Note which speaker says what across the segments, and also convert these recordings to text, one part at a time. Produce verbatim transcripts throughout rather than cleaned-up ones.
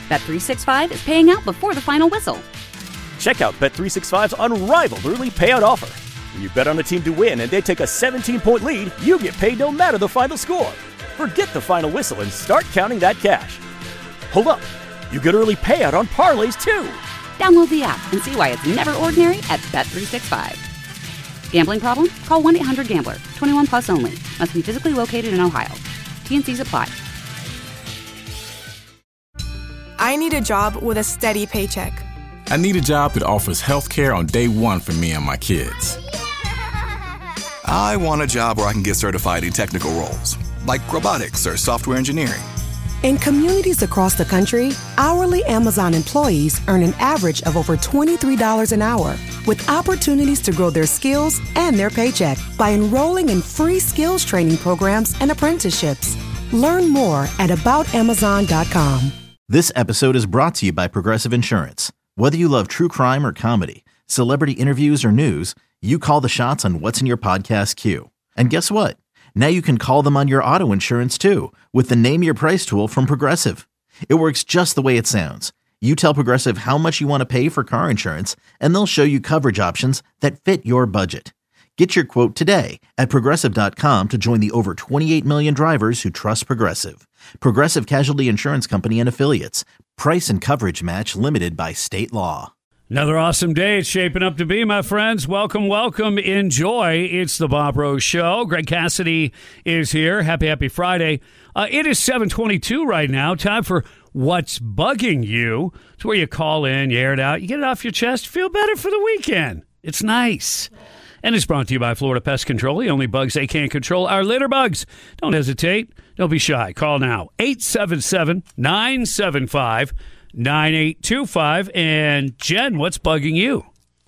Speaker 1: Bet three sixty-five is paying out before the final whistle.
Speaker 2: Check out Bet three sixty-five's unrivaled early payout offer. When you bet on a team to win and they take a seventeen-point lead, you get paid no matter the final score. Forget the final whistle and start counting that cash. Hold up. You get early payout on parlays, too.
Speaker 1: Download the app and see why it's never ordinary at Bet three sixty-five. Gambling problem? Call one eight hundred gambler. twenty-one plus only. Must be physically located in Ohio. T N Cs apply.
Speaker 3: I need a job with a steady paycheck.
Speaker 4: I need a job that offers health care on day one for me and my kids.
Speaker 5: I want a job where I can get certified in technical roles, like robotics or software engineering.
Speaker 6: In communities across the country, hourly Amazon employees earn an average of over twenty-three dollars an hour, with opportunities to grow their skills and their paycheck by enrolling in free skills training programs and apprenticeships. Learn more at about amazon dot com.
Speaker 7: This episode is brought to you by Progressive Insurance. Whether you love true crime or comedy, celebrity interviews or news, you call the shots on what's in your podcast queue. And guess what? Now you can call them on your auto insurance too with the Name Your Price tool from Progressive. It works just the way it sounds. You tell Progressive how much you want to pay for car insurance, and they'll show you coverage options that fit your budget. Get your quote today at Progressive dot com to join the over twenty-eight million drivers who trust Progressive. Progressive Casualty Insurance Company and Affiliates. Price and coverage match limited by state law.
Speaker 8: Another awesome day it's shaping up to be, my friends. Welcome, welcome, enjoy. It's the Bob Rose Show. Greg Cassidy is here. Happy, happy Friday. Uh, it is seven twenty-two right now. Time for What's Bugging You. It's where you call in, you air it out, you get it off your chest, feel better for the weekend. It's nice. And it's brought to you by Florida Pest Control. The only bugs they can't control are litter bugs. Don't hesitate. Don't be shy. Call now. eight seven seven, nine seven five, nine eight two five. And Jen, what's bugging you?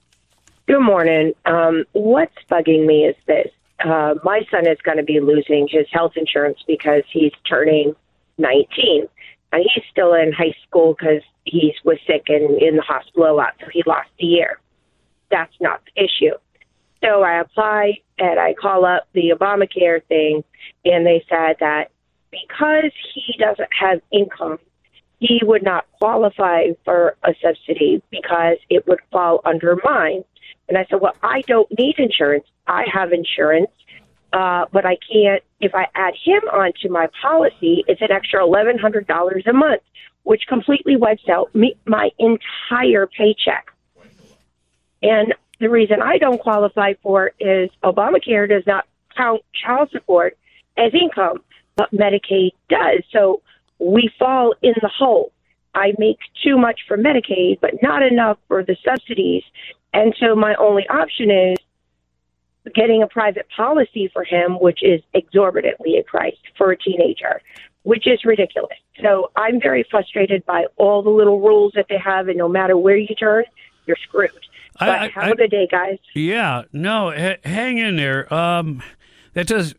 Speaker 9: Good morning. Um, what's bugging me is this. Uh, my son is going to be losing his health insurance because he's turning nineteen. And he's still in high school because he was sick and in the hospital a lot, so he lost a year. That's not the issue. So I apply and I call up the Obamacare thing, and they said that because he doesn't have income, he would not qualify for a subsidy because it would fall under mine. And I said, well, I don't need insurance. I have insurance, uh, but I can't. If I add him onto my policy, it's an extra eleven hundred dollars a month, which completely wipes out me, my entire paycheck. And the reason I don't qualify for it is Obamacare does not count child support as income, but Medicaid does. So we fall in the hole. I make too much for Medicaid, but not enough for the subsidies. And so my only option is getting a private policy for him, which is exorbitantly priced for a teenager, which is ridiculous. So I'm very frustrated by all the little rules that they have, and no matter where you turn, you're screwed. But
Speaker 8: I, I,
Speaker 9: have
Speaker 8: I,
Speaker 9: a good day, guys.
Speaker 8: Yeah, no, h- hang in there. Um, that does.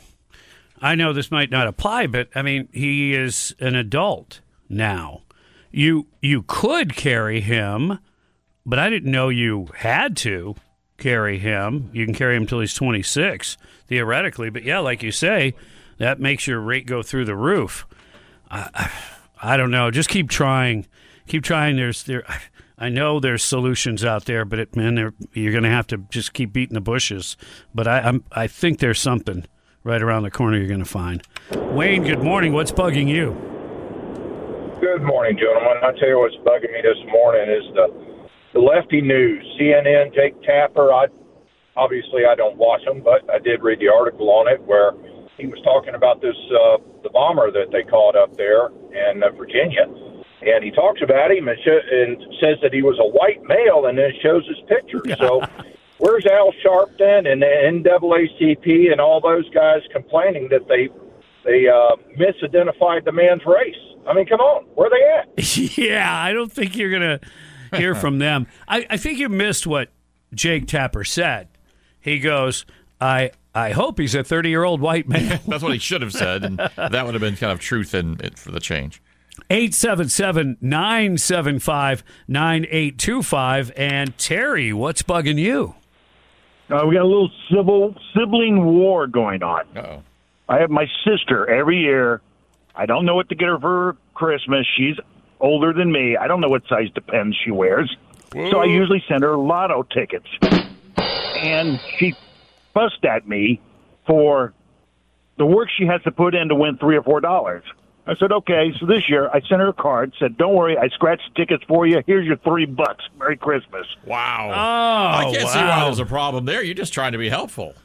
Speaker 8: I know this might not apply, but I mean, he is an adult now. You you could carry him, but I didn't know you had to carry him. You can carry him until he's twenty-six, theoretically. But yeah, like you say, that makes your rate go through the roof. I, I, I don't know. Just keep trying. Keep trying. There's there. I know there's solutions out there, but it, man, you're going to have to just keep beating the bushes. But I, I'm, I think there's something right around the corner you're going to find. Wayne, good morning. What's bugging you?
Speaker 10: Good morning, gentlemen. I'll tell you what's bugging me this morning is the, the lefty news. C N N, Jake Tapper, I, obviously I don't watch them, but I did read the article on it where he was talking about this, uh, the bomber that they caught up there in uh, Virginia. And he talks about him and, sh- and says that he was a white male, and then shows his picture. So where's Al Sharpton and the N double A C P and all those guys complaining that they they uh, misidentified the man's race? I mean, come on. Where are they
Speaker 8: at? Yeah, I don't think you're going to hear from them. I, I think you missed what Jake Tapper said. He goes, I I hope he's a thirty-year-old white man.
Speaker 11: That's what he should have said, and that would have been kind of truth in it for the change.
Speaker 8: eight seven seven, nine seven five, nine eight two five. And Terry, what's bugging you?
Speaker 12: Uh, we got a little civil sibling war going on.
Speaker 11: Uh-oh.
Speaker 12: I have my sister every year. I don't know what to get her for Christmas. She's older than me. I don't know what size Depends she wears. Whoa. So I usually send her lotto tickets. And she fussed at me for the work she has to put in to win three or four dollars. I said, okay. So this year I sent her a card, said, don't worry, I scratched the tickets for you. Here's your three bucks. Merry Christmas.
Speaker 11: Wow.
Speaker 8: Oh,
Speaker 11: I can't
Speaker 8: wow.
Speaker 11: see why there's a problem there. You're just trying to be helpful.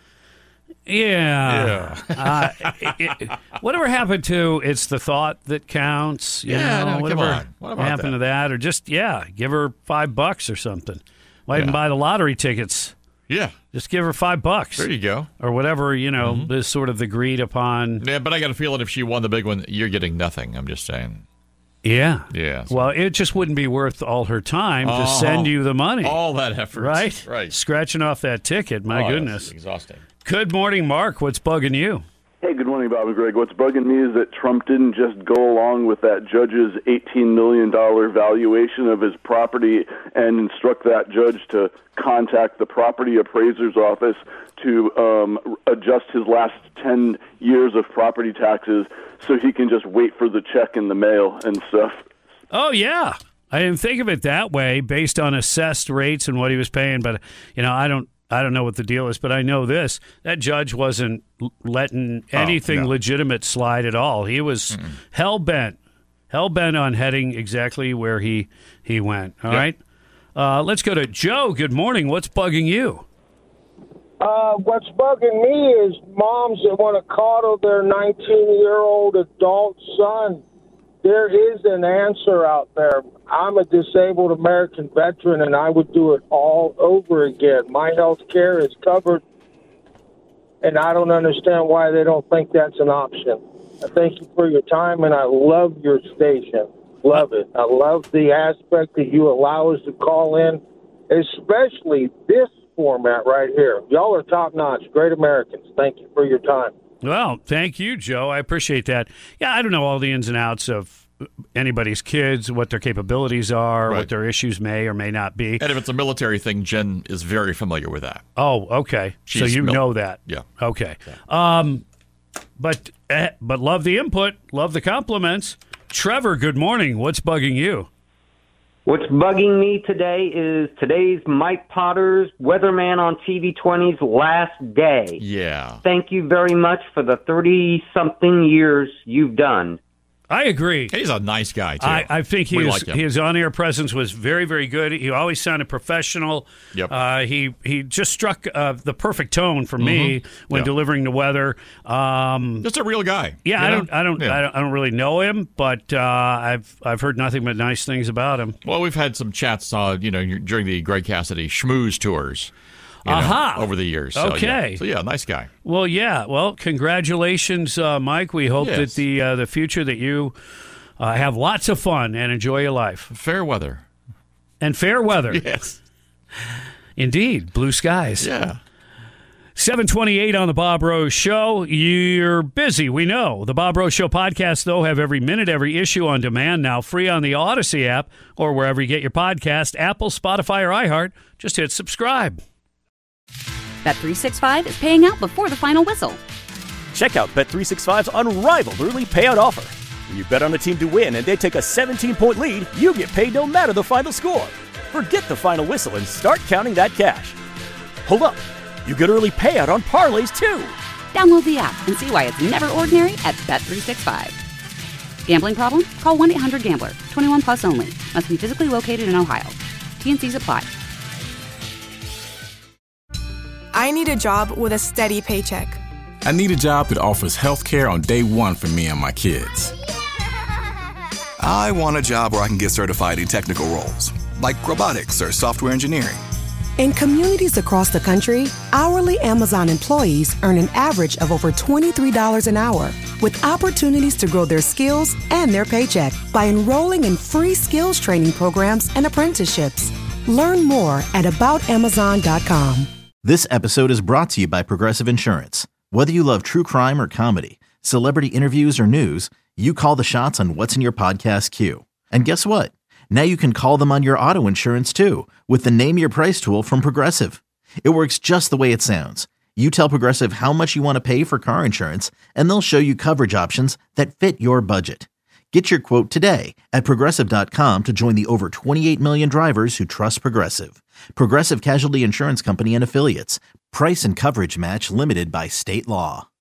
Speaker 8: Yeah. yeah. uh, it, it, whatever happened to it's the thought that counts? You
Speaker 11: yeah,
Speaker 8: know,
Speaker 11: no,
Speaker 8: whatever
Speaker 11: come on. What about
Speaker 8: happened
Speaker 11: that?
Speaker 8: to that? Or just, yeah, give her five bucks or something. Why
Speaker 11: Yeah.
Speaker 8: even buy the lottery tickets?
Speaker 11: Yeah.
Speaker 8: Just give her five bucks.
Speaker 11: There you go.
Speaker 8: Or whatever, you know, mm-hmm. is sort of agreed upon.
Speaker 11: Yeah, but I got a feeling if she won the big one, you're getting nothing. I'm just saying.
Speaker 8: Yeah.
Speaker 11: Yeah. So.
Speaker 8: Well, it just wouldn't be worth all her time to
Speaker 11: oh,
Speaker 8: send you the money.
Speaker 11: All that effort.
Speaker 8: Right?
Speaker 11: Right.
Speaker 8: Scratching off that ticket. My
Speaker 11: oh,
Speaker 8: goodness.
Speaker 11: Exhausting.
Speaker 8: Good morning, Mark. What's bugging you?
Speaker 13: Hey, good morning, Bob and Greg. What's bugging me is that Trump didn't just go along with that judge's eighteen million dollars valuation of his property and instruct that judge to contact the property appraiser's office to um, adjust his last ten years of property taxes so he can just wait for the check in the mail and stuff.
Speaker 8: Oh, yeah. I didn't think of it that way based on assessed rates and what he was paying, but, you know, I don't I don't know what the deal is, but I know this. That judge wasn't letting anything oh, no. legitimate slide at all. He was Mm-mm. hell-bent, hell-bent on heading exactly where he, he went. All yep. right? Uh, let's go to Joe. Good morning. What's bugging you?
Speaker 14: Uh, what's bugging me is moms that want to coddle their nineteen-year-old adult son. There is an answer out there. I'm a disabled American veteran, and I would do it all over again. My health care is covered, and I don't understand why they don't think that's an option. I thank you for your time, and I love your station. Love it. I love the aspect that you allow us to call in, especially this format right here. Y'all are top-notch, great Americans. Thank you for your time.
Speaker 8: Well, thank you, Joe. I appreciate that. Yeah, I don't know all the ins and outs of anybody's kids, what their capabilities are, right. what their issues may or may not be.
Speaker 11: And if it's a military thing, Jen is very familiar with that.
Speaker 8: Oh, okay. She's so you mil- know that.
Speaker 11: Yeah.
Speaker 8: Okay. Yeah. Um, but uh, but love the input, love the compliments. Trevor, good morning. What's bugging you?
Speaker 15: What's bugging me today is today's Mike Potter's Weatherman on T V twenty's last day.
Speaker 11: Yeah.
Speaker 15: Thank you very much for the thirty-something years you've done.
Speaker 8: I agree.
Speaker 11: He's a nice guy, too.
Speaker 8: I, I think his,
Speaker 11: like
Speaker 8: his on-air presence was very, very good. He always sounded professional.
Speaker 11: Yep.
Speaker 8: Uh, he he just struck uh, the perfect tone for me
Speaker 11: mm-hmm.
Speaker 8: when
Speaker 11: yeah.
Speaker 8: delivering the weather. Um,
Speaker 11: just a real guy.
Speaker 8: Yeah, I
Speaker 11: know?
Speaker 8: don't, I don't,
Speaker 11: yeah.
Speaker 8: I don't, I don't really know him, but uh, I've I've heard nothing but nice things about him.
Speaker 11: Well, we've had some chats, uh, you know, during the Greg Cassidy schmooze tours. You know,
Speaker 8: Aha.
Speaker 11: over the years. So,
Speaker 8: okay.
Speaker 11: Yeah. So, yeah, nice guy.
Speaker 8: Well, yeah. Well, congratulations, uh, Mike. We hope
Speaker 11: yes.
Speaker 8: that the uh, the future that you uh, have lots of fun and enjoy your life.
Speaker 11: Fair weather.
Speaker 8: And fair weather.
Speaker 11: Yes.
Speaker 8: Indeed. Blue skies.
Speaker 11: Yeah.
Speaker 8: seven twenty-eight on the Bob Rose Show. You're busy, we know. The Bob Rose Show podcasts, though, have every minute, every issue on demand now, free on the Odyssey app or wherever you get your podcast, Apple, Spotify, or iHeart. Just hit subscribe.
Speaker 1: Bet three sixty-five is paying out before the final whistle.
Speaker 2: Check out Bet three sixty-five's unrivaled early payout offer. When you bet on a team to win and they take a seventeen-point lead, you get paid no matter the final score. Forget the final whistle and start counting that cash. Hold up. You get early payout on parlays, too.
Speaker 1: Download the app and see why it's never ordinary at Bet three sixty-five. Gambling problem? Call one eight hundred gambler. twenty-one plus only. Must be physically located in Ohio. T N Cs apply.
Speaker 3: I need a job with a steady paycheck.
Speaker 4: I need a job that offers health care on day one for me and my kids.
Speaker 5: I want a job where I can get certified in technical roles, like robotics or software engineering.
Speaker 6: In communities across the country, hourly Amazon employees earn an average of over twenty-three dollars an hour, with opportunities to grow their skills and their paycheck by enrolling in free skills training programs and apprenticeships. Learn more at about amazon dot com.
Speaker 7: This episode is brought to you by Progressive Insurance. Whether you love true crime or comedy, celebrity interviews or news, you call the shots on what's in your podcast queue. And guess what? Now you can call them on your auto insurance too with the Name Your Price tool from Progressive. It works just the way it sounds. You tell Progressive how much you want to pay for car insurance, and they'll show you coverage options that fit your budget. Get your quote today at Progressive dot com to join the over twenty-eight million drivers who trust Progressive. Progressive Casualty Insurance Company and Affiliates. Price and coverage match limited by state law.